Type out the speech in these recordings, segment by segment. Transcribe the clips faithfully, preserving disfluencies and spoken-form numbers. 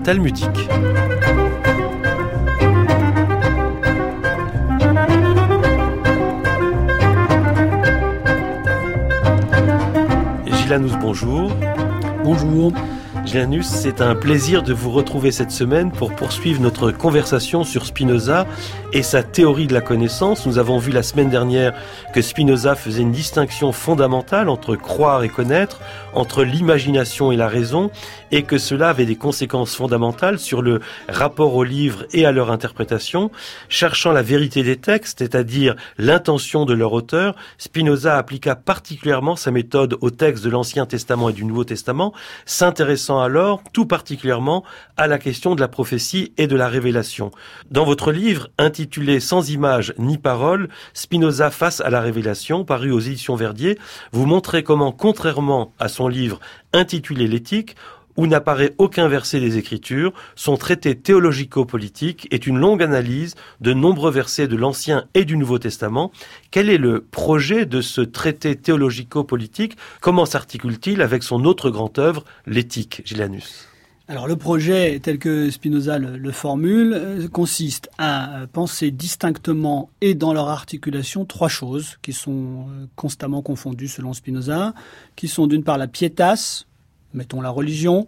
talmudique. Gilanus, bonjour. Bonjour. Gilanus, c'est un plaisir de vous retrouver cette semaine pour poursuivre notre conversation sur Spinoza et sa théorie de la connaissance. Nous avons vu la semaine dernière que Spinoza faisait une distinction fondamentale entre croire et connaître, entre l'imagination et la raison, et que cela avait des conséquences fondamentales sur le rapport aux livres et à leur interprétation. Cherchant la vérité des textes, c'est-à-dire l'intention de leur auteur, Spinoza appliqua particulièrement sa méthode aux textes de l'Ancien Testament et du Nouveau Testament, s'intéressant alors tout particulièrement à la question de la prophétie et de la révélation. Dans votre livre, intitulé « Sans images ni paroles, Spinoza face à la révélation », paru aux éditions Verdier, vous montrez comment, contrairement à son livre intitulé « L'éthique », où n'apparaît aucun verset des Écritures, son traité théologico-politique est une longue analyse de nombreux versets de l'Ancien et du Nouveau Testament. Quel est le projet de ce traité théologico-politique ? Comment s'articule-t-il avec son autre grande œuvre, l'Éthique, Gilanus ? Alors le projet, tel que Spinoza le, le formule, euh, consiste à penser distinctement et dans leur articulation trois choses qui sont euh, constamment confondues selon Spinoza, qui sont d'une part la pietas, mettons la religion,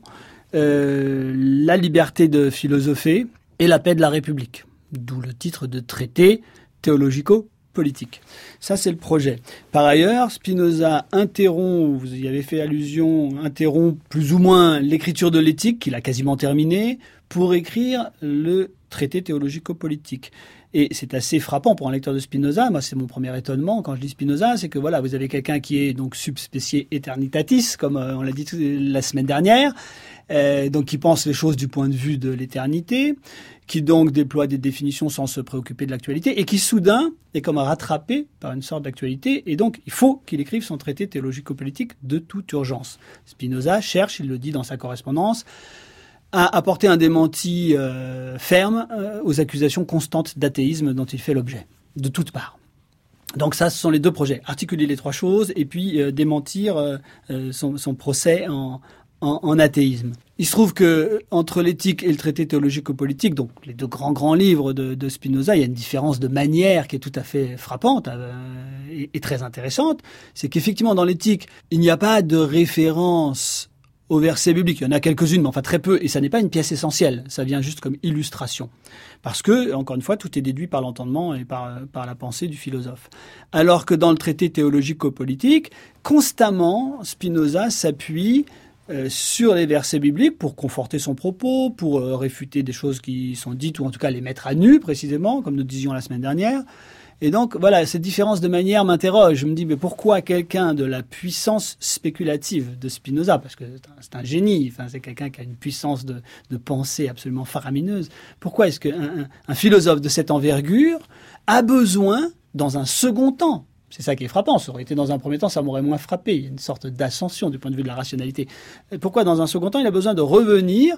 euh, la liberté de philosopher et la paix de la République. D'où le titre de traité théologico-politique. Ça, c'est le projet. Par ailleurs, Spinoza interrompt, vous y avez fait allusion, interrompt plus ou moins l'écriture de l'éthique, qu'il a quasiment terminée, pour écrire le traité théologico-politique. Et c'est assez frappant pour un lecteur de Spinoza. Moi, c'est mon premier étonnement quand je lis Spinoza, c'est que voilà, vous avez quelqu'un qui est donc subspecie aeternitatis, comme euh, on l'a dit la semaine dernière, euh, donc qui pense les choses du point de vue de l'éternité, qui donc déploie des définitions sans se préoccuper de l'actualité, et qui soudain est comme rattrapé par une sorte d'actualité, et donc il faut qu'il écrive son traité théologico-politique de toute urgence. Spinoza cherche, il le dit dans sa correspondance, à apporter un démenti euh, ferme euh, aux accusations constantes d'athéisme dont il fait l'objet, de toutes parts. Donc ça, ce sont les deux projets. Articuler les trois choses et puis euh, démentir euh, son, son procès en, en, en athéisme. Il se trouve que entre l'éthique et le traité théologico-politique, donc les deux grands grands livres de, de Spinoza, il y a une différence de manière qui est tout à fait frappante euh, et, et très intéressante. C'est qu'effectivement, dans l'éthique, il n'y a pas de référence aux versets bibliques. Il y en a quelques-unes, mais enfin très peu, et ça n'est pas une pièce essentielle. Ça vient juste comme illustration. Parce que, encore une fois, tout est déduit par l'entendement et par, par la pensée du philosophe. Alors que dans le traité théologico-politique, constamment, Spinoza s'appuie euh, sur les versets bibliques pour conforter son propos, pour euh, réfuter des choses qui sont dites, ou en tout cas les mettre à nu, précisément, comme nous disions la semaine dernière. Et donc, voilà, cette différence de manière m'interroge. Je me dis, mais pourquoi quelqu'un de la puissance spéculative de Spinoza, parce que c'est un, c'est un génie, enfin, c'est quelqu'un qui a une puissance de, de pensée absolument faramineuse, pourquoi est-ce qu'un un, un philosophe de cette envergure a besoin, dans un second temps, c'est ça qui est frappant, ça aurait été dans un premier temps, ça m'aurait moins frappé, il y a une sorte d'ascension du point de vue de la rationalité. Pourquoi, dans un second temps, il a besoin de revenir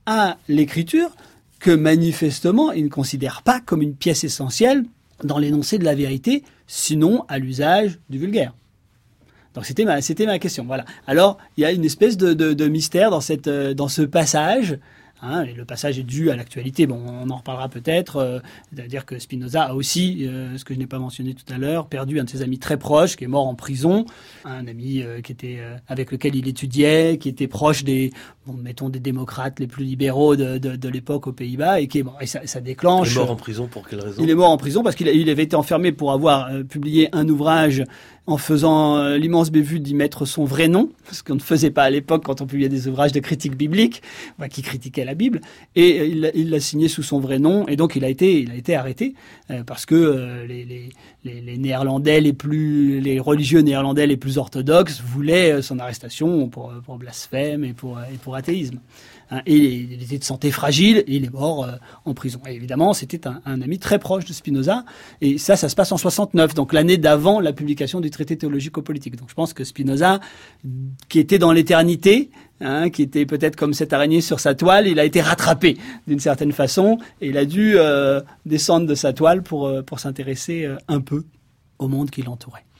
à l'écriture que, manifestement, il ne considère pas comme une pièce essentielle dans l'énoncé de la vérité, sinon à l'usage du vulgaire. Donc c'était ma, c'était ma question. Voilà. Alors il y a une espèce de, de, de mystère dans, cette, dans ce passage. Hein, et le passage est dû à l'actualité. Bon, on en reparlera peut-être. Euh, c'est-à-dire que Spinoza a aussi, euh, ce que je n'ai pas mentionné tout à l'heure, perdu un de ses amis très proches, qui est mort en prison. Un ami euh, qui était euh, avec lequel il étudiait, qui était proche des, bon, mettons des démocrates les plus libéraux de, de, de l'époque aux Pays-Bas, et qui est mort. Et ça, ça déclenche. Il est mort en prison pour quelle raison ? Il est mort en prison parce qu'il a, il avait été enfermé pour avoir euh, publié un ouvrage en faisant euh, l'immense bévue d'y mettre son vrai nom, ce qu'on ne faisait pas à l'époque quand on publiait des ouvrages de critique biblique, bah, qui critiquaient la Bible, et euh, il, il l'a signé sous son vrai nom, et donc il a été, il a été arrêté euh, parce que euh, les, les, les, les Néerlandais les plus, les religieux néerlandais les plus orthodoxes voulaient euh, son arrestation pour, pour blasphème et pour, et pour athéisme. Hein, et il était de santé fragile et il est mort euh, en prison. Et évidemment, c'était un, un ami très proche de Spinoza. Et ça, ça se passe en soixante-neuf, donc l'année d'avant la publication du traité théologico-politique. Donc je pense que Spinoza, qui était dans l'éternité, hein, qui était peut-être comme cette araignée sur sa toile, il a été rattrapé d'une certaine façon et il a dû euh, descendre de sa toile pour, euh, pour s'intéresser euh, un peu au monde qui l'entourait.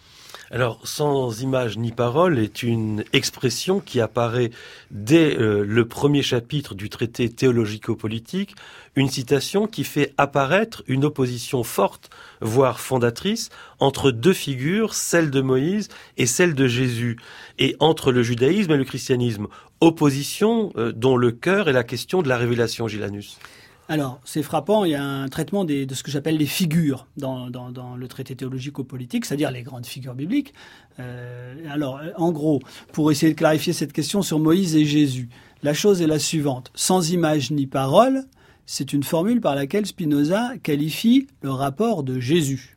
Alors, sans image ni parole est une expression qui apparaît dès euh, le premier chapitre du traité théologico-politique, une citation qui fait apparaître une opposition forte, voire fondatrice, entre deux figures, celle de Moïse et celle de Jésus, et entre le judaïsme et le christianisme. Opposition euh, dont le cœur est la question de la révélation, Gilanus. Alors, c'est frappant, il y a un traitement des, de ce que j'appelle les figures dans, dans, dans le traité théologico-politique, c'est-à-dire les grandes figures bibliques. Euh, alors, en gros, pour essayer de clarifier cette question sur Moïse et Jésus, la chose est la suivante. Sans image ni parole, c'est une formule par laquelle Spinoza qualifie le rapport de Jésus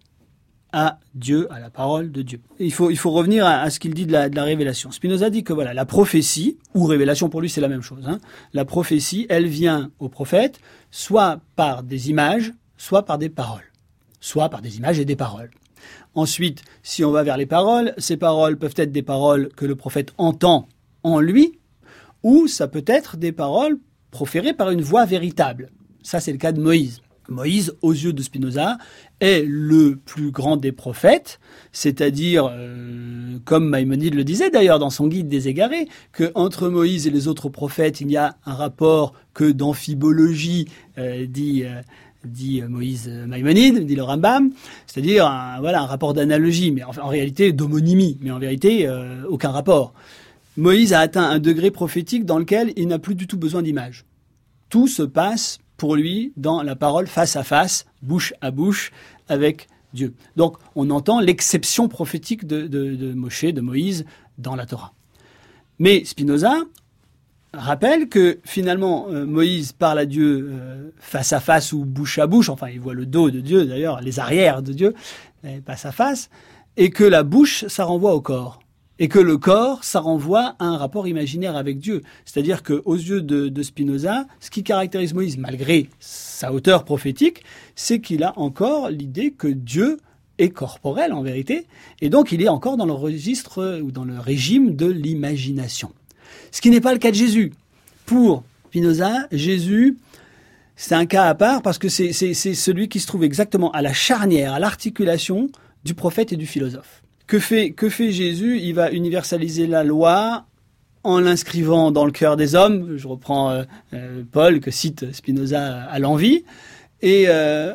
à Dieu, à la parole de Dieu. Il faut, il faut revenir à, à ce qu'il dit de la, de la révélation. Spinoza dit que voilà, la prophétie, ou révélation pour lui c'est la même chose, hein, la prophétie, elle vient au prophète soit par des images, soit par des paroles. Soit par des images et des paroles. Ensuite, si on va vers les paroles, ces paroles peuvent être des paroles que le prophète entend en lui, ou ça peut être des paroles proférées par une voix véritable. Ça, c'est le cas de Moïse. Moïse, aux yeux de Spinoza, est le plus grand des prophètes, c'est-à-dire, euh, comme Maïmonide le disait d'ailleurs dans son guide des égarés, que entre Moïse et les autres prophètes, il y a un rapport que d'amphibologie, euh, dit, euh, dit Moïse Maïmonide, dit le Rambam, c'est-à-dire un, voilà, un rapport d'analogie, mais en, en réalité d'homonymie, mais en vérité euh, aucun rapport. Moïse a atteint un degré prophétique dans lequel il n'a plus du tout besoin d'images. Tout se passe pour lui dans la parole face à face, bouche à bouche avec Dieu. Donc on entend l'exception prophétique de, de, de Moshe, de Moïse dans la Torah. Mais Spinoza rappelle que finalement euh, Moïse parle à Dieu euh, face à face ou bouche à bouche, enfin il voit le dos de Dieu d'ailleurs, les arrières de Dieu, face à face, et que la bouche ça renvoie au corps. Et que le corps, ça renvoie à un rapport imaginaire avec Dieu. C'est-à-dire qu'aux yeux de, de Spinoza, ce qui caractérise Moïse, malgré sa hauteur prophétique, c'est qu'il a encore l'idée que Dieu est corporel en vérité, et donc il est encore dans le registre ou dans le régime de l'imagination. Ce qui n'est pas le cas de Jésus. Pour Spinoza, Jésus, c'est un cas à part parce que c'est, c'est, c'est celui qui se trouve exactement à la charnière, à l'articulation du prophète et du philosophe. Que fait, que fait Jésus ? Il va universaliser la loi en l'inscrivant dans le cœur des hommes. Je reprends euh, euh, Paul que cite Spinoza à l'envi. Et euh,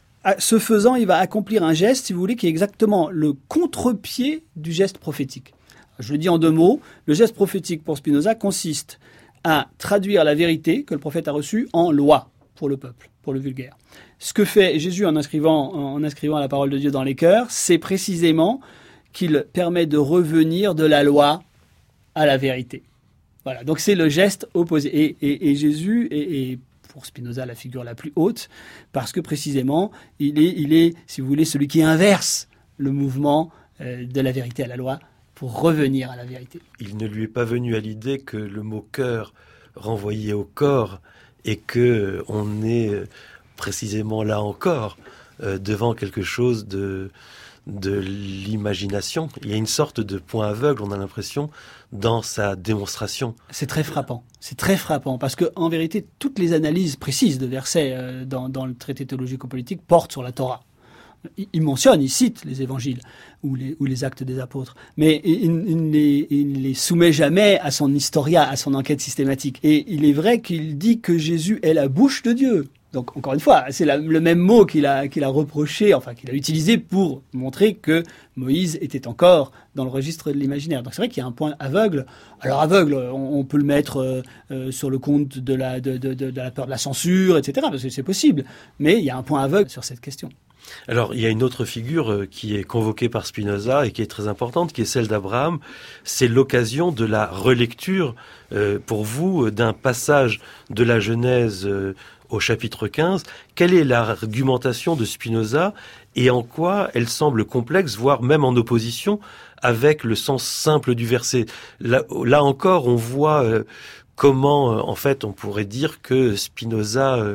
ce faisant, il va accomplir un geste, si vous voulez, qui est exactement le contre-pied du geste prophétique. Je le dis en deux mots. Le geste prophétique pour Spinoza consiste à traduire la vérité que le prophète a reçue en loi pour le peuple, pour le vulgaire. Ce que fait Jésus en inscrivant, en inscrivant la parole de Dieu dans les cœurs, c'est précisément qu'il permet de revenir de la loi à la vérité. Voilà, donc c'est le geste opposé. Et, et, et Jésus est, est, pour Spinoza, la figure la plus haute, parce que précisément, il est, il est, si vous voulez, celui qui inverse le mouvement euh, de la vérité à la loi pour revenir à la vérité. Il ne lui est pas venu à l'idée que le mot « cœur » renvoyait au corps et que on est précisément là encore euh, devant quelque chose de... de l'imagination. Il y a une sorte de point aveugle, on a l'impression, dans sa démonstration. C'est très frappant. C'est très frappant parce que, en vérité, toutes les analyses précises de versets euh, dans, dans le traité théologico-politique portent sur la Torah. Il, il mentionne, il cite les évangiles ou les, ou les actes des apôtres, mais il, il, les, il les soumet jamais à son historia, à son enquête systématique. Et il est vrai qu'il dit que Jésus est la bouche de Dieu. Donc, encore une fois, c'est la, le même mot qu'il a, qu'il a reproché, enfin, qu'il a utilisé pour montrer que Moïse était encore dans le registre de l'imaginaire. Donc, c'est vrai qu'il y a un point aveugle. Alors, aveugle, on, on peut le mettre euh, euh, sur le compte de la, de, de, de, de la peur de la censure, et cetera, parce que c'est possible. Mais il y a un point aveugle sur cette question. Alors, il y a une autre figure qui est convoquée par Spinoza et qui est très importante, qui est celle d'Abraham. C'est l'occasion de la relecture, euh, pour vous, d'un passage de la Genèse euh, au chapitre quinze. Quelle est l'argumentation de Spinoza et en quoi elle semble complexe, voire même en opposition avec le sens simple du verset ? Là, là encore, on voit euh, comment, euh, en fait, on pourrait dire que Spinoza euh,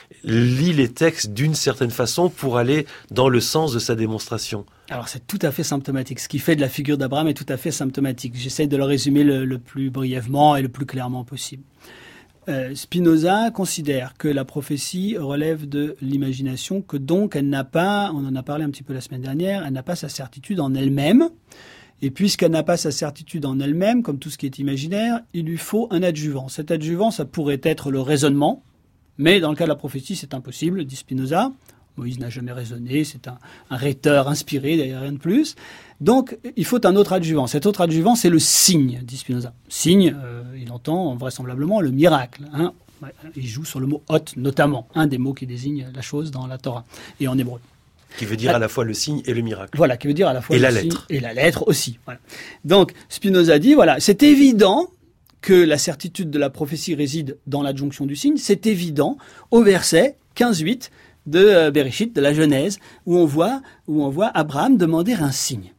lit les textes d'une certaine façon pour aller dans le sens de sa démonstration. Alors c'est tout à fait symptomatique. Ce qui fait de la figure d'Abraham est tout à fait symptomatique. J'essaie de le résumer le, le plus brièvement et le plus clairement possible. euh, Spinoza considère que la prophétie relève de l'imagination, que donc elle n'a pas, on en a parlé un petit peu la semaine dernière, elle n'a pas sa certitude en elle-même. Et puisqu'elle n'a pas sa certitude en elle-même, comme tout ce qui est imaginaire, il lui faut un adjuvant. Cet adjuvant, ça pourrait être le raisonnement, mais dans le cas de la prophétie, c'est impossible, dit Spinoza. Moïse n'a jamais raisonné, c'est un, un rhéteur inspiré, d'ailleurs rien de plus. Donc, il faut un autre adjuvant. Cet autre adjuvant, c'est le signe, dit Spinoza. Signe, euh, il entend vraisemblablement le miracle. Hein. Il joue sur le mot hot, notamment, un des mots qui désigne la chose dans la Torah et en hébreu. Qui veut dire à la fois le signe et le miracle. Voilà, qui veut dire à la fois et le la signe lettre. et la lettre aussi. Voilà. Donc, Spinoza dit, voilà, c'est évident que la certitude de la prophétie réside dans l'adjonction du signe. C'est évident au verset quinze huit de Bereshit, de la Genèse, où on voit, où on voit Abraham demander un signe.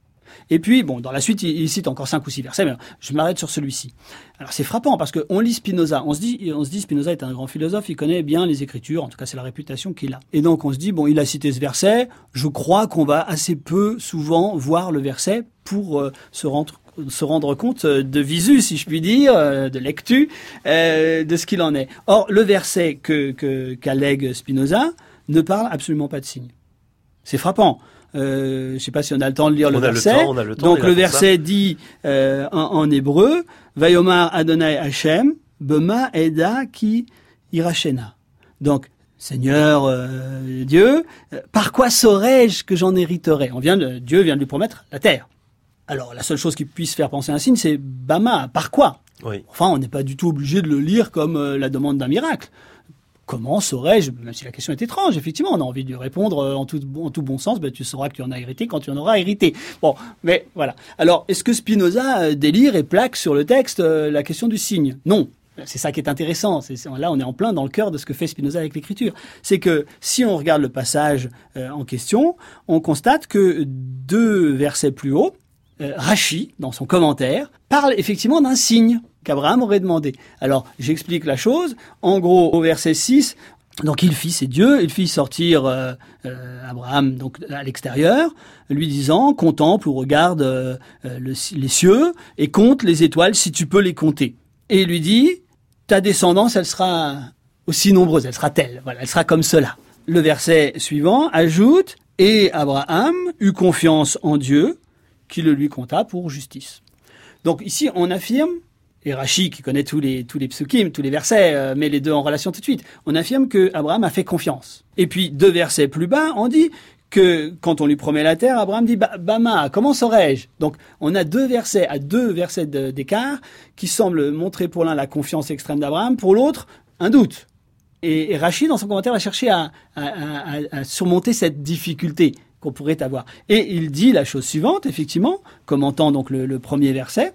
Et puis, bon, dans la suite, il, il cite encore cinq ou six versets, mais je m'arrête sur celui-ci. Alors, c'est frappant parce qu'on lit Spinoza, on se dit, on se dit, Spinoza est un grand philosophe, il connaît bien les Écritures, en tout cas, c'est la réputation qu'il a. Et donc, on se dit, bon, il a cité ce verset, je crois qu'on va assez peu, souvent, voir le verset pour euh, se rendre se rendre compte de visu, si je puis dire, de lectu, euh, de ce qu'il en est. Or, le verset que, que, qu'allègue Spinoza ne parle absolument pas de signe. C'est frappant. Euh, je ne sais pas si on a le temps de lire le on verset. A le temps, on a le temps, donc le verset dit euh, en, en hébreu, Vayomar Adonai Hashem, Bema Eda Ki Irachena. Donc, Seigneur euh, Dieu, euh, par quoi saurais-je que j'en hériterai? On vient de, Dieu vient de lui promettre la terre. Alors, la seule chose qui puisse faire penser à un signe, c'est Bama. Par quoi? Oui. Enfin, on n'est pas du tout obligé de le lire comme euh, la demande d'un miracle. Comment saurais-je, même si la question est étrange, effectivement, on a envie de lui répondre euh, en, tout, en tout bon sens, ben, tu sauras que tu en as hérité quand tu en auras hérité. Bon, mais voilà. Alors, est-ce que Spinoza euh, délire et plaque sur le texte euh, la question du signe? Non. C'est ça qui est intéressant. C'est, là, on est en plein dans le cœur de ce que fait Spinoza avec l'écriture. C'est que si on regarde le passage euh, en question, on constate que deux versets plus haut, Euh, Rashi, dans son commentaire, parle effectivement d'un signe qu'Abraham aurait demandé. Alors, j'explique la chose. En gros, au verset six, donc il fit, c'est Dieu, il fit sortir euh, euh, Abraham donc à l'extérieur, lui disant, contemple ou regarde euh, le, les cieux et compte les étoiles si tu peux les compter. Et il lui dit, ta descendance, elle sera aussi nombreuse, elle sera telle, voilà, elle sera comme cela. Le verset suivant ajoute, et Abraham eut confiance en Dieu, qui le lui compta pour justice. Donc ici, on affirme, et Rashi, qui connaît tous les, tous les psukim, tous les versets, euh, met les deux en relation tout de suite, on affirme que Abraham a fait confiance. Et puis, deux versets plus bas, on dit que quand on lui promet la terre, Abraham dit bah, « Bama, comment saurais-je » Donc, on a deux versets, à deux versets de, d'écart, qui semblent montrer pour l'un la confiance extrême d'Abraham, pour l'autre, un doute. Et, et Rashi, dans son commentaire, va chercher à, à, à, à surmonter cette difficulté qu'on pourrait avoir. Et il dit la chose suivante, effectivement, commentant donc le, le premier verset,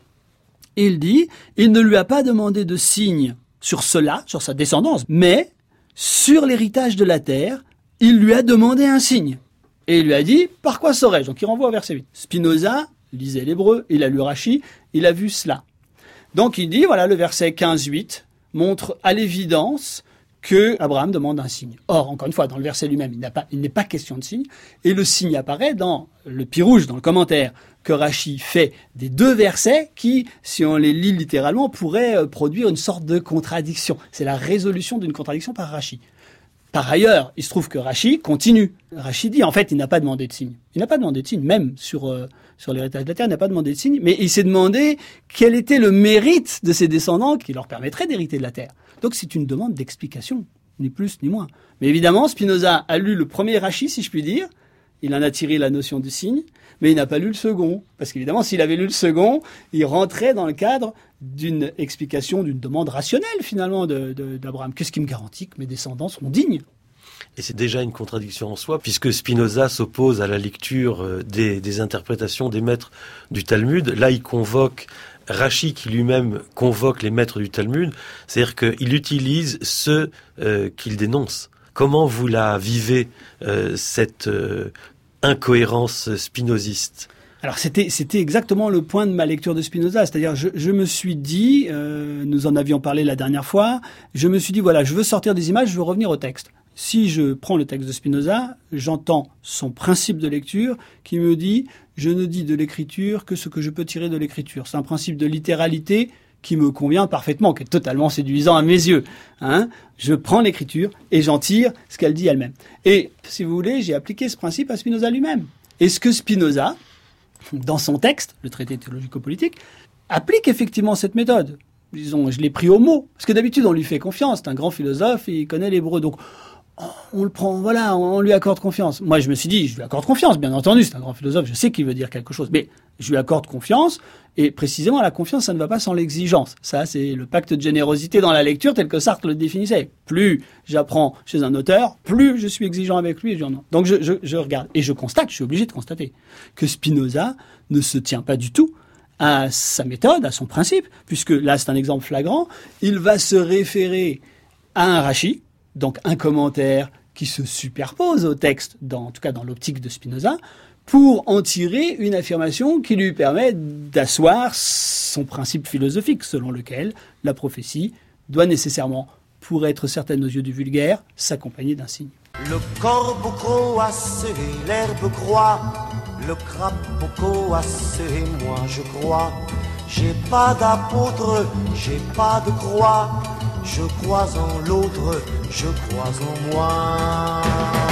il dit, il ne lui a pas demandé de signe sur cela, sur sa descendance, mais sur l'héritage de la terre, il lui a demandé un signe. Et il lui a dit, par quoi saurais-je? Donc il renvoie au verset huit. Spinoza lisait l'hébreu, il a lu Rashi, il a vu cela. Donc il dit, voilà, le verset quinze huit montre à l'évidence que Abraham demande un signe. Or, encore une fois, dans le verset lui-même, il, n'a pas, il n'est pas question de signe, et le signe apparaît dans le pirouge, dans le commentaire que Rashi fait des deux versets qui, si on les lit littéralement, pourraient produire une sorte de contradiction. C'est la résolution d'une contradiction par Rashi. Par ailleurs, il se trouve que Rashi continue. Rashi dit, en fait, il n'a pas demandé de signe. Il n'a pas demandé de signe, même sur, euh, sur l'héritage de la terre, il n'a pas demandé de signe, mais il s'est demandé quel était le mérite de ses descendants qui leur permettrait d'hériter de la terre. Donc c'est une demande d'explication, ni plus ni moins. Mais évidemment, Spinoza a lu le premier Rashi, si je puis dire, il en a tiré la notion du signe, mais il n'a pas lu le second. Parce qu'évidemment, s'il avait lu le second, il rentrait dans le cadre d'une explication, d'une demande rationnelle, finalement, de, de, d'Abraham. Qu'est-ce qui me garantit que mes descendants seront dignes ? Et c'est déjà une contradiction en soi, puisque Spinoza s'oppose à la lecture des, des interprétations des maîtres du Talmud. Là, il convoque Rashi, qui lui-même convoque les maîtres du Talmud, c'est-à-dire qu'il utilise ceux euh, qu'il dénonce. Comment vous la vivez, euh, cette euh, incohérence spinoziste ? Alors c'était c'était exactement le point de ma lecture de Spinoza, c'est-à-dire je, je me suis dit, euh, nous en avions parlé la dernière fois, je me suis dit voilà, je veux sortir des images, je veux revenir au texte. Si je prends le texte de Spinoza, j'entends son principe de lecture qui me dit « je ne dis de l'écriture que ce que je peux tirer de l'écriture ». C'est un principe de littéralité qui me convient parfaitement, qui est totalement séduisant à mes yeux. Hein. Je prends l'écriture et j'en tire ce qu'elle dit elle-même. Et, si vous voulez, j'ai appliqué ce principe à Spinoza lui-même. Est-ce que Spinoza, dans son texte, le traité théologico-politique, applique effectivement cette méthode? Disons, je l'ai pris au mot. Parce que d'habitude, on lui fait confiance. C'est un grand philosophe et il connaît l'hébreu. Donc, on le prend, voilà, on lui accorde confiance. Moi, je me suis dit, je lui accorde confiance, bien entendu, c'est un grand philosophe, je sais qu'il veut dire quelque chose, mais je lui accorde confiance, et précisément, la confiance, ça ne va pas sans l'exigence. Ça, c'est le pacte de générosité dans la lecture, tel que Sartre le définissait. Plus j'apprends chez un auteur, plus je suis exigeant avec lui. Et je, donc, je, je, je regarde, et je constate, je suis obligé de constater, que Spinoza ne se tient pas du tout à sa méthode, à son principe, puisque là, c'est un exemple flagrant, il va se référer à un Rashi, donc un commentaire qui se superpose au texte, dans, en tout cas dans l'optique de Spinoza, pour en tirer une affirmation qui lui permet d'asseoir son principe philosophique, selon lequel la prophétie doit nécessairement, pour être certaine aux yeux du vulgaire, s'accompagner d'un signe. Le corbeau croasse et l'herbe croît, le crapaud coasse et moi je crois. J'ai pas d'apôtre, j'ai pas de croix, je crois en l'autre, je crois en moi.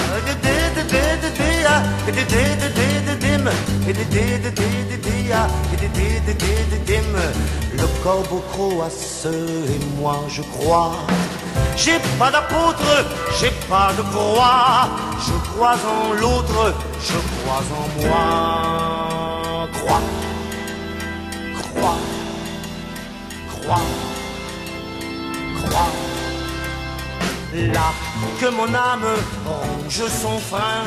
Le corbeau croasse et moi je crois. J'ai pas d'apôtre, j'ai pas de croix, je crois en l'autre, je crois en moi. Croix, croix, croix. Croix. Là que mon âme ronge son frein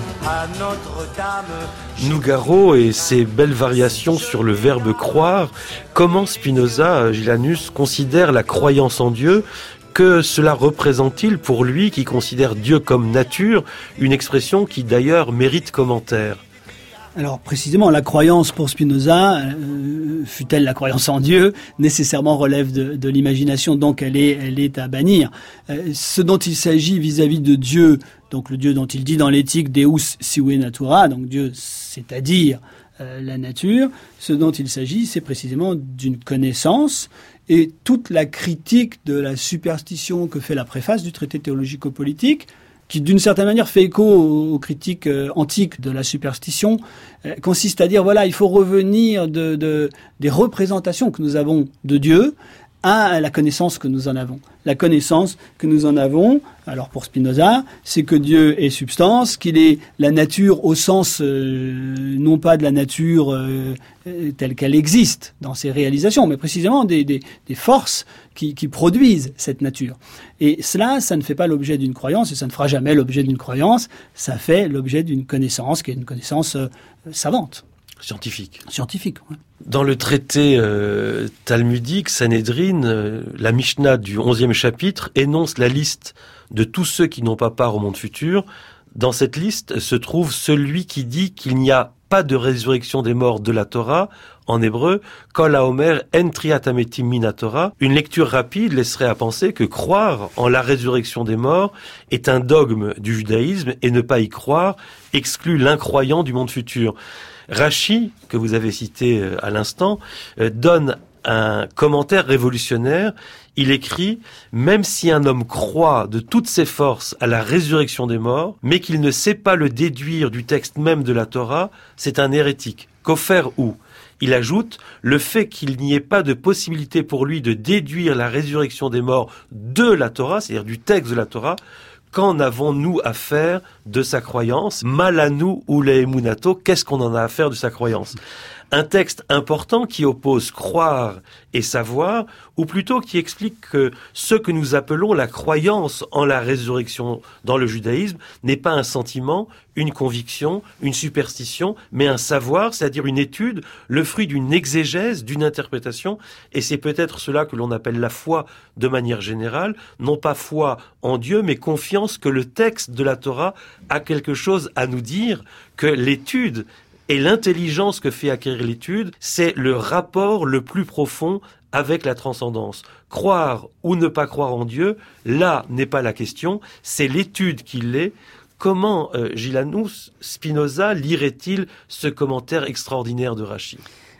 à Notre-Dame. Nougaro et ses belles variations sur le verbe croire, comment Spinoza, Gilanus, considère la croyance en Dieu? Que cela représente-t-il pour lui qui considère Dieu comme nature, une expression qui d'ailleurs mérite commentaire? Alors précisément, la croyance pour Spinoza, euh, fût-elle la croyance en Dieu, nécessairement relève de, de l'imagination, donc elle est, elle est à bannir. Euh, ce dont il s'agit vis-à-vis de Dieu, donc le Dieu dont il dit dans l'éthique Deus sive natura, donc Dieu, c'est-à-dire euh, la nature, ce dont il s'agit, c'est précisément d'une connaissance, et toute la critique de la superstition que fait la préface du traité théologico-politique, qui d'une certaine manière fait écho aux critiques euh, antiques de la superstition, euh, consiste à dire, voilà, il faut revenir de, de, des représentations que nous avons de Dieu à la connaissance que nous en avons. La connaissance que nous en avons, alors pour Spinoza, c'est que Dieu est substance, qu'il est la nature au sens, euh, non pas de la nature euh, telle qu'elle existe dans ses réalisations, mais précisément des, des, des forces qui, qui produisent cette nature. Et cela, ça ne fait pas l'objet d'une croyance, et ça ne fera jamais l'objet d'une croyance, ça fait l'objet d'une connaissance, qui est une connaissance euh, savante. Scientifique. Scientifique, oui. Dans le traité euh, talmudique, Sanhédrin, euh, la Mishnah du onzième chapitre énonce la liste de tous ceux qui n'ont pas part au monde futur. Dans cette liste se trouve celui qui dit qu'il n'y a pas de résurrection des morts de la Torah, en hébreu, Kol haomer en triat hametim min Torah. Une lecture rapide laisserait à penser que croire en la résurrection des morts est un dogme du judaïsme et ne pas y croire exclut l'incroyant du monde futur. Rashi, que vous avez cité à l'instant, donne un commentaire révolutionnaire. Il écrit « Même si un homme croit de toutes ses forces à la résurrection des morts, mais qu'il ne sait pas le déduire du texte même de la Torah, c'est un hérétique. Kofer ou ?» Il ajoute « Le fait qu'il n'y ait pas de possibilité pour lui de déduire la résurrection des morts de la Torah, c'est-à-dire du texte de la Torah, qu'en avons-nous à faire de sa croyance? Malanu ou leemunato, qu'est-ce qu'on en a à faire de sa croyance? Un texte important qui oppose croire et savoir, ou plutôt qui explique que ce que nous appelons la croyance en la résurrection dans le judaïsme n'est pas un sentiment, une conviction, une superstition, mais un savoir, c'est-à-dire une étude, le fruit d'une exégèse, d'une interprétation, et c'est peut-être cela que l'on appelle la foi de manière générale, non pas foi en Dieu, mais confiance que le texte de la Torah a quelque chose à nous dire, que l'étude et l'intelligence que fait acquérir l'étude, c'est le rapport le plus profond avec la transcendance. Croire ou ne pas croire en Dieu, là n'est pas la question, c'est l'étude qui l'est. Comment, euh, Gilanus, Spinoza lirait-il ce commentaire extraordinaire de Rashi?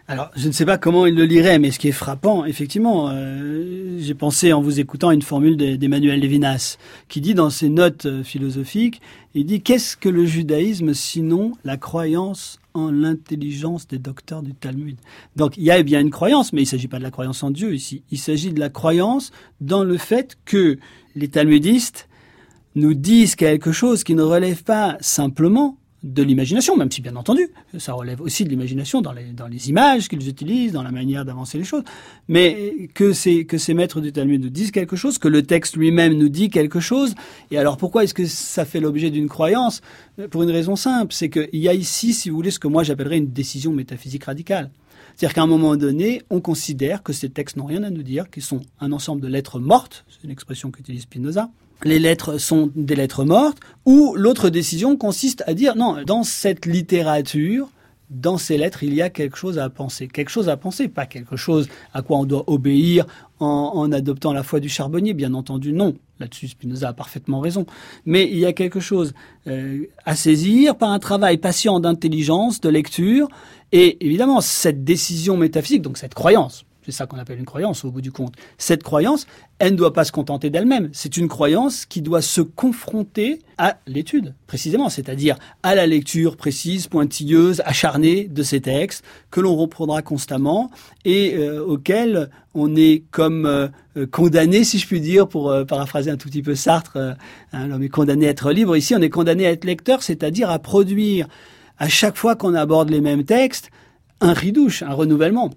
Alors, je ne sais pas comment il le lirait, mais ce qui est frappant, effectivement, euh, j'ai pensé en vous écoutant à une formule d'Emmanuel Levinas, qui dit dans ses notes philosophiques, il dit « Qu'est-ce que le judaïsme sinon la croyance en l'intelligence des docteurs du Talmud ?» Donc, il y a bien une croyance, mais il ne s'agit pas de la croyance en Dieu ici. Il s'agit de la croyance dans le fait que les talmudistes nous disent quelque chose qui ne relève pas simplement de l'imagination, même si bien entendu, ça relève aussi de l'imagination dans les, dans les images qu'ils utilisent, dans la manière d'avancer les choses, mais que ces, que ces maîtres du Talmud nous disent quelque chose, que le texte lui-même nous dit quelque chose. Et alors pourquoi est-ce que ça fait l'objet d'une croyance ? Pour une raison simple, c'est qu'il y a ici, si vous voulez, ce que moi j'appellerais une décision métaphysique radicale. C'est-à-dire qu'à un moment donné, on considère que ces textes n'ont rien à nous dire, qu'ils sont un ensemble de lettres mortes, c'est une expression qu'utilise Spinoza. Les lettres sont des lettres mortes, ou l'autre décision consiste à dire non, dans cette littérature, dans ces lettres, il y a quelque chose à penser. Quelque chose à penser, pas quelque chose à quoi on doit obéir en, en adoptant la foi du charbonnier, bien entendu, non. Là-dessus, Spinoza a parfaitement raison. Mais il y a quelque chose euh, à saisir par un travail patient d'intelligence, de lecture, et évidemment, cette décision métaphysique, donc cette croyance, c'est ça qu'on appelle une croyance au bout du compte. Cette croyance, elle ne doit pas se contenter d'elle-même. C'est une croyance qui doit se confronter à l'étude, précisément, c'est-à-dire à la lecture précise, pointilleuse, acharnée de ces textes que l'on reprendra constamment et euh, auxquels on est comme euh, condamné, si je puis dire, pour euh, paraphraser un tout petit peu Sartre, euh, hein, l'homme est condamné à être libre. Ici, on est condamné à être lecteur, c'est-à-dire à produire, à chaque fois qu'on aborde les mêmes textes, un ridouche, un renouvellement.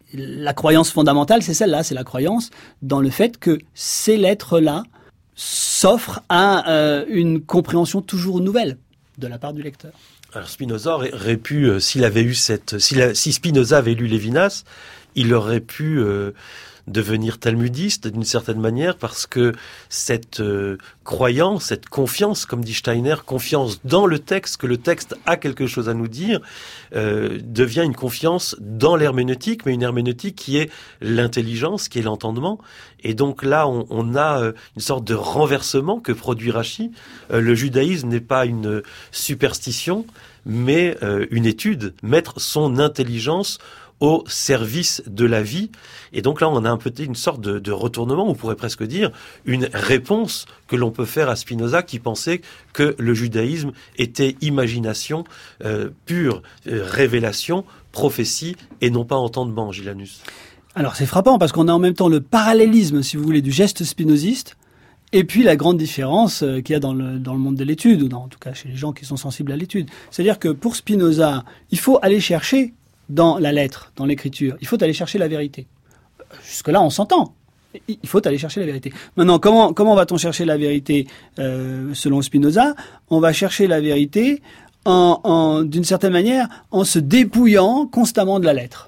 La croyance fondamentale, c'est celle-là, c'est la croyance dans le fait que ces lettres-là s'offrent à euh, une compréhension toujours nouvelle de la part du lecteur. Alors Spinoza aurait pu, euh, s'il avait eu cette, si, la, si Spinoza avait lu Lévinas, il aurait pu euh, devenir talmudiste d'une certaine manière, parce que cette euh, croyance, cette confiance, comme dit Steiner, confiance dans le texte, que le texte a quelque chose à nous dire, euh, devient une confiance dans l'herméneutique, mais une herméneutique qui est l'intelligence, qui est l'entendement. Et donc là, on, on a euh, une sorte de renversement que produit Rashi. Euh, le judaïsme n'est pas une superstition, mais euh, une étude, mettre son intelligence au service de la vie. Et donc là, on a un peu une sorte de, de retournement, on pourrait presque dire une réponse que l'on peut faire à Spinoza, qui pensait que le judaïsme était imagination euh, pure, euh, révélation, prophétie, et non pas entendement, Gilanus. Alors c'est frappant, parce qu'on a en même temps le parallélisme, si vous voulez, du geste spinoziste, et puis la grande différence qu'il y a dans le, dans le monde de l'étude, ou dans, en tout cas chez les gens qui sont sensibles à l'étude. C'est-à-dire que pour Spinoza, il faut aller chercher dans la lettre, dans l'écriture, il faut aller chercher la vérité. Jusque-là, on s'entend. Il faut aller chercher la vérité. Maintenant, comment, comment va-t-on chercher la vérité euh, selon Spinoza ? On va chercher la vérité en, en, d'une certaine manière, en se dépouillant constamment de la lettre.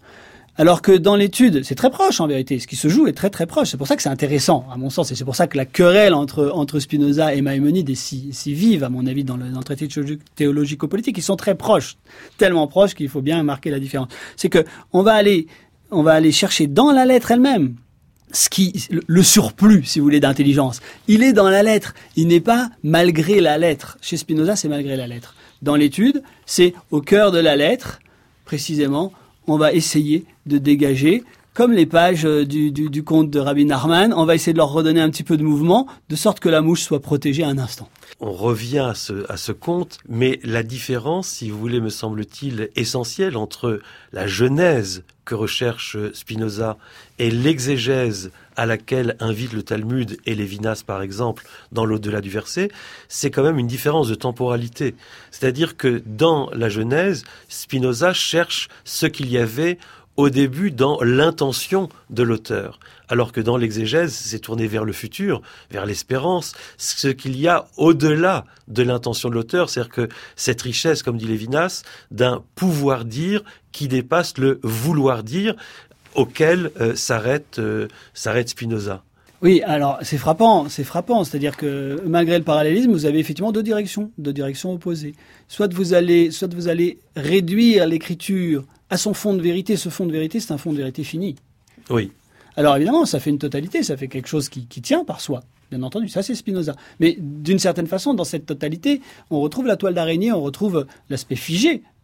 Alors que dans l'étude, c'est très proche en vérité. Ce qui se joue est très très proche. C'est pour ça que c'est intéressant, à mon sens. Et c'est pour ça que la querelle entre, entre Spinoza et Maïmonide est si, si vive, à mon avis, dans le, dans le traité théologico-politique. Ils sont très proches. Tellement proches qu'il faut bien marquer la différence. C'est que on va aller, on va aller chercher dans la lettre elle-même ce qui, le surplus, si vous voulez, d'intelligence. Il est dans la lettre. Il n'est pas malgré la lettre. Chez Spinoza, c'est malgré la lettre. Dans l'étude, c'est au cœur de la lettre, précisément, on va essayer de dégager, comme les pages du, du, du conte de Rabbi Nachman, on va essayer de leur redonner un petit peu de mouvement, de sorte que la mouche soit protégée un instant. On revient à ce, à ce conte, mais la différence, si vous voulez, me semble-t-il, essentielle entre la genèse que recherche Spinoza et l'exégèse à laquelle invite le Talmud et Lévinas, par exemple, dans l'au-delà du verset, c'est quand même une différence de temporalité. C'est-à-dire que dans la Genèse, Spinoza cherche ce qu'il y avait au début dans l'intention de l'auteur, alors que dans l'exégèse, c'est tourné vers le futur, vers l'espérance, ce qu'il y a au-delà de l'intention de l'auteur, c'est-à-dire que cette richesse, comme dit Lévinas, d'un pouvoir dire qui dépasse le vouloir dire, auquel euh, s'arrête, euh, s'arrête Spinoza. Oui, alors c'est frappant, c'est frappant, c'est-à-dire que malgré le parallélisme, vous avez effectivement deux directions, deux directions opposées. Soit vous allez, soit vous allez réduire l'écriture à son fond de vérité. Ce fond de vérité, c'est un fond de vérité fini. Oui. Alors évidemment, ça fait une totalité, ça fait quelque chose qui, qui tient par soi. Bien entendu, ça c'est Spinoza. Mais d'une certaine façon, dans cette totalité, on retrouve la toile d'araignée, on retrouve l'aspect figé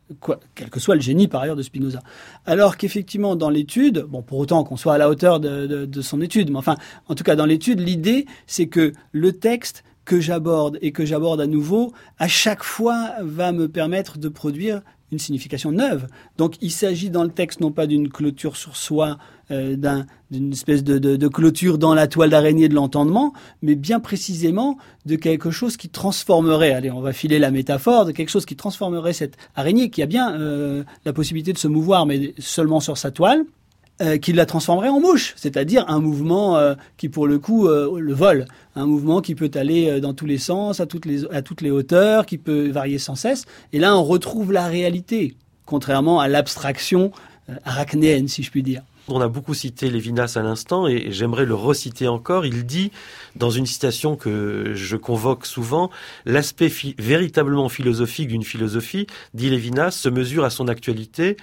quoi, quel que soit le génie par ailleurs de Spinoza. Alors qu'effectivement dans l'étude, bon pour autant qu'on soit à la hauteur de, de, de son étude, mais enfin en tout cas dans l'étude, l'idée c'est que le texte que j'aborde et que j'aborde à nouveau, à chaque fois va me permettre de produire une signification neuve. Donc il s'agit dans le texte non pas d'une clôture sur soi, euh, d'un, d'une espèce de, de, de clôture dans la toile d'araignée de l'entendement, mais bien précisément de quelque chose qui transformerait, allez on va filer la métaphore, de quelque chose qui transformerait cette araignée qui a bien euh, la possibilité de se mouvoir mais seulement sur sa toile, Euh, qui la transformerait en mouche, c'est-à-dire un mouvement euh, qui pour le coup euh, le vole, un mouvement qui peut aller euh, dans tous les sens, à toutes les à toutes les hauteurs, qui peut varier sans cesse. Et là, on retrouve la réalité, contrairement à l'abstraction euh, arachnéenne, si je puis dire. On a beaucoup cité Lévinas à l'instant et j'aimerais le reciter encore. Il dit, dans une citation que je convoque souvent, « L'aspect fi- véritablement philosophique d'une philosophie, dit Lévinas, se mesure à son actualité.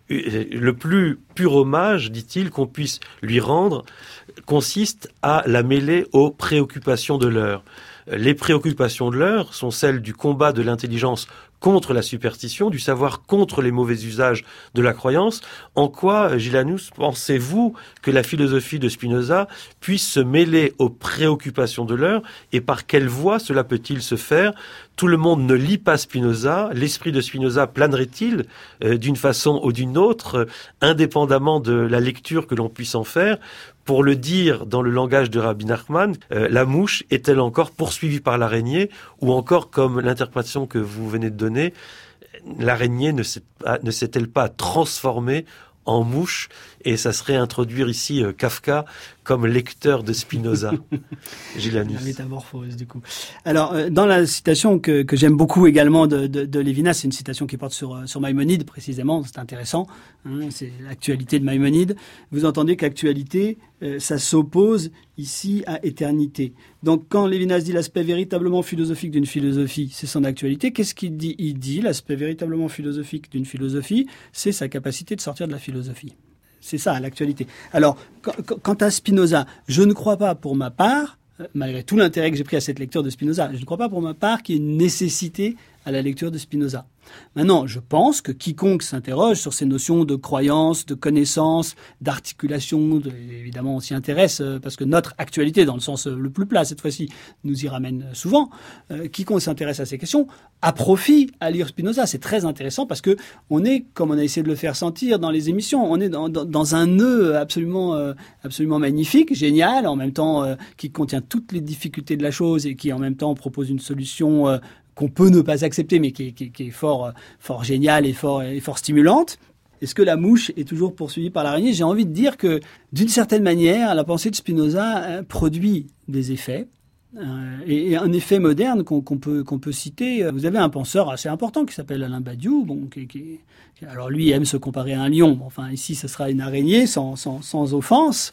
Le plus pur hommage, dit-il, qu'on puisse lui rendre, consiste à la mêler aux préoccupations de l'heure. Les préoccupations de l'heure sont celles du combat de l'intelligence contre la superstition, du savoir contre les mauvais usages de la croyance. En quoi, Gilanus, pensez-vous que la philosophie de Spinoza puisse se mêler aux préoccupations de l'heure et par quelle voie cela peut-il se faire ? Tout le monde ne lit pas Spinoza. L'esprit de Spinoza planerait-il euh, d'une façon ou d'une autre, euh, indépendamment de la lecture que l'on puisse en faire ? Pour le dire dans le langage de Rabbi Nachman, euh, la mouche est-elle encore poursuivie par l'araignée, ou encore, comme l'interprétation que vous venez de donner, l'araignée ne, s'est pas, ne s'est-elle pas transformée en mouche, et ça serait introduire ici euh, Kafka comme lecteur de Spinoza. Gilanus. La métamorphose, du coup. Alors, euh, dans la citation que, que j'aime beaucoup également de, de, de Lévinas, c'est une citation qui porte sur, sur Maïmonide, précisément, c'est intéressant, hein, c'est l'actualité de Maïmonide. Vous entendez qu'actualité, euh, ça s'oppose ici à éternité. Donc, quand Lévinas dit l'aspect véritablement philosophique d'une philosophie, c'est son actualité, qu'est-ce qu'il dit ? Il dit l'aspect véritablement philosophique d'une philosophie, c'est sa capacité de sortir de la philosophie. C'est ça, l'actualité. Alors, quant à Spinoza, je ne crois pas pour ma part, malgré tout l'intérêt que j'ai pris à cette lecture de Spinoza, je ne crois pas pour ma part qu'il y ait une nécessité à la lecture de Spinoza. Maintenant, je pense que quiconque s'interroge sur ces notions de croyance, de connaissance, d'articulation, de, évidemment on s'y intéresse parce que notre actualité, dans le sens le plus plat cette fois-ci, nous y ramène souvent. Euh, quiconque s'intéresse à ces questions a profit à lire Spinoza. C'est très intéressant parce que on est, comme on a essayé de le faire sentir dans les émissions, on est dans, dans, dans un nœud absolument, euh, absolument magnifique, génial, en même temps euh, qui contient toutes les difficultés de la chose et qui en même temps propose une solution euh, qu'on peut ne pas accepter, mais qui est, qui, qui est fort, fort géniale et fort, et fort stimulante. Est-ce que la mouche est toujours poursuivie par l'araignée ? J'ai envie de dire que, d'une certaine manière, la pensée de Spinoza euh, produit des effets. Euh, et, et un effet moderne qu'on, qu'on peut, qu'on peut citer. Vous avez un penseur assez important qui s'appelle Alain Badiou, bon, qui, qui, qui, alors lui aime se comparer à un lion. Enfin, ici, ce sera une araignée, sans, sans, sans offense.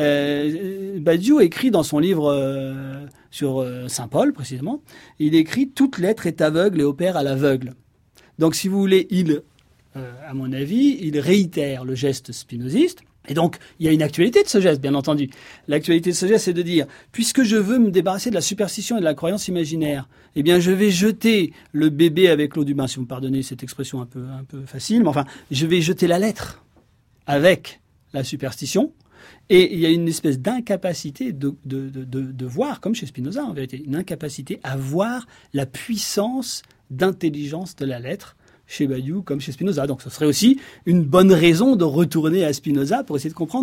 Euh, Badiou écrit dans son livre euh, sur euh, Saint Paul, précisément, il écrit « Toute lettre est aveugle et opère à l'aveugle ». Donc, si vous voulez, il, euh, à mon avis, il réitère le geste spinoziste. Et donc, il y a une actualité de ce geste, bien entendu. L'actualité de ce geste, c'est de dire, puisque je veux me débarrasser de la superstition et de la croyance imaginaire, eh bien, je vais jeter le bébé avec l'eau du bain, si vous me pardonnez cette expression un peu, un peu facile, mais enfin, je vais jeter la lettre avec la superstition. Et il y a une espèce d'incapacité de, de, de, de, de voir, comme chez Spinoza, en vérité, une incapacité à voir la puissance d'intelligence de la lettre, chez Badiou comme chez Spinoza. Donc ce serait aussi une bonne raison de retourner à Spinoza pour essayer de comprendre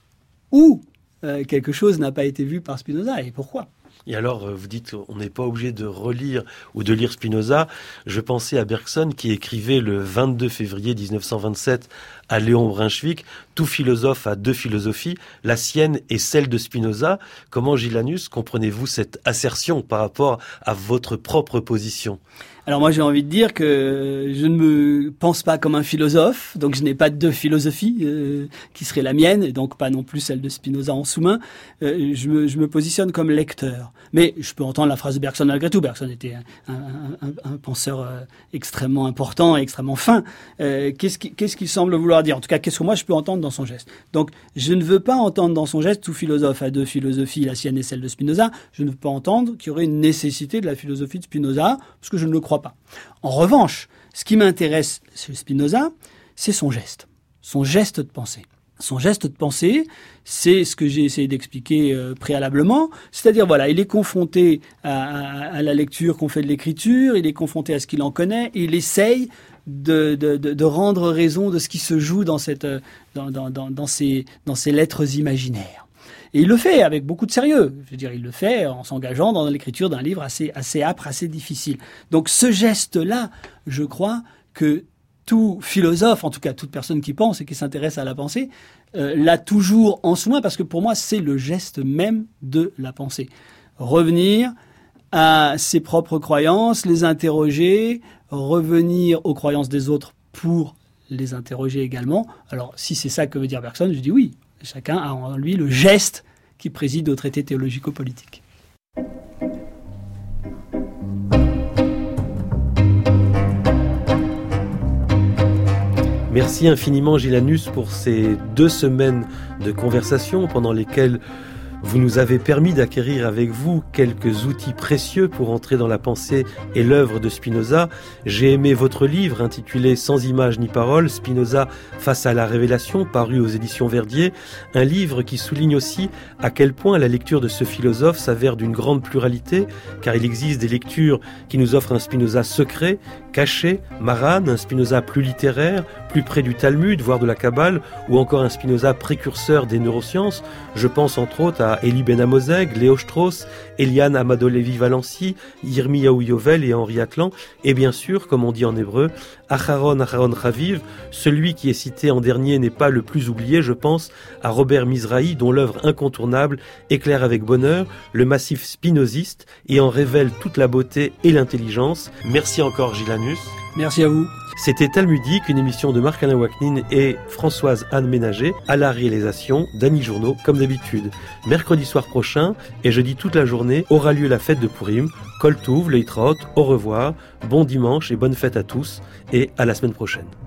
où euh, quelque chose n'a pas été vu par Spinoza et pourquoi. Et alors, vous dites qu'on n'est pas obligé de relire ou de lire Spinoza. Je pensais à Bergson qui écrivait le vingt-deux février dix-neuf cent vingt-sept à Léon Brunswick, « Tout philosophe a deux philosophies, la sienne et celle de Spinoza ». Comment, Gilanus, comprenez-vous cette assertion par rapport à votre propre position ? Alors moi j'ai envie de dire que je ne me pense pas comme un philosophe, donc je n'ai pas deux philosophies euh, qui seraient la mienne, et donc pas non plus celle de Spinoza en sous-main. Euh, je, me, je me positionne comme lecteur. Mais je peux entendre la phrase de Bergson malgré tout. Bergson était un, un, un, un penseur euh, extrêmement important et extrêmement fin. Euh, qu'est-ce, qui, qu'est-ce qu'il semble vouloir dire ? En tout cas, qu'est-ce que moi je peux entendre dans son geste ? Donc je ne veux pas entendre dans son geste tout philosophe a deux philosophies, la sienne et celle de Spinoza. Je ne veux pas entendre qu'il y aurait une nécessité de la philosophie de Spinoza, parce que je ne le crois pas. En revanche, Ce qui m'intéresse chez Spinoza, c'est son geste, son geste de pensée. Son geste de pensée, c'est ce que j'ai essayé d'expliquer euh, préalablement. C'est-à-dire, voilà, il est confronté à, à, à la lecture qu'on fait de l'écriture, il est confronté à ce qu'il en connaît, et il essaye de, de, de, de rendre raison de ce qui se joue dans, cette, dans, dans, dans, dans, ces, dans ces lettres imaginaires. Et il le fait avec beaucoup de sérieux. Je veux dire, il le fait en s'engageant dans l'écriture d'un livre assez, assez âpre, assez difficile. Donc ce geste-là, je crois que tout philosophe, en tout cas toute personne qui pense et qui s'intéresse à la pensée, euh, l'a toujours en soi, parce que pour moi, c'est le geste même de la pensée. Revenir à ses propres croyances, les interroger, revenir aux croyances des autres pour les interroger également. Alors, si c'est ça que veut dire Bergson, je dis oui. Chacun a en lui le geste qui préside au traité théologico-politique. Merci infiniment Gilanus pour ces deux semaines de conversation pendant lesquelles vous nous avez permis d'acquérir avec vous quelques outils précieux pour entrer dans la pensée et l'œuvre de Spinoza. J'ai aimé votre livre intitulé « Sans images ni paroles, Spinoza face à la révélation » paru aux éditions Verdier, un livre qui souligne aussi à quel point la lecture de ce philosophe s'avère d'une grande pluralité, car il existe des lectures qui nous offrent un Spinoza secret, caché, Maran, un Spinoza plus littéraire, plus près du Talmud, voire de la Kabbale, ou encore un Spinoza précurseur des neurosciences. Je pense entre autres à Elie Ben Amozeg, Léo Strauss, Eliane Amado-Levi Valency, Yirmiyahu Yovel et Henri Atlan, et bien sûr, comme on dit en hébreu, Acharon Acharon Chaviv, celui qui est cité en dernier n'est pas le plus oublié, je pense à Robert Mizrahi, dont l'œuvre incontournable éclaire avec bonheur le massif spinoziste et en révèle toute la beauté et l'intelligence. Merci encore Gilanus. Merci à vous. C'était Talmudique, une émission de Marc-Alain Waknin et Françoise Anne Ménager, à la réalisation d'Annie Journeau, comme d'habitude. Mercredi soir prochain et jeudi toute la journée aura lieu la fête de Purim. Kol Touv, Leitraot, au revoir, bon dimanche et bonne fête à tous et à la semaine prochaine.